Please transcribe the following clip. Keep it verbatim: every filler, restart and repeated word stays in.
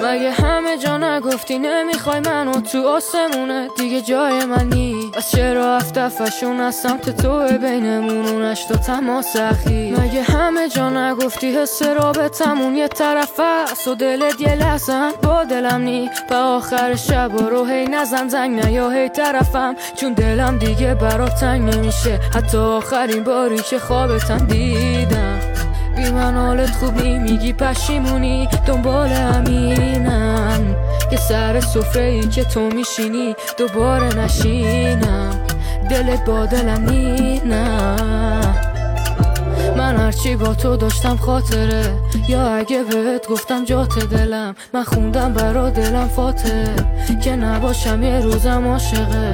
مگه همه جا نگفتی نمیخوای منو تو آسمونه دیگه جای من نی؟ بس چرا هفتفشون از سمت تو بینمون اونش تو تماس اخیر؟ مگه همه جا نگفتی حس رابطمون یه طرف است و دلت یه لحظه با دلم نی؟ به آخر شب رو هی نزن زنگ نیا هی طرفم، چون دلم دیگه برات تنگ نمیشه حتی آخرین باری که خوابتم دیدم. بی من حالت خوب نی میگی پشیمونی دنبال همینم که سر سفره ای که تو میشینی دوباره نشینم. دلت با دلم نی نه، من هرچی با تو داشتم خاطره، یا اگه بهت گفتم جات دلم من خوندم برا دلم فاتحه که نباشم یه روزم عاشقه.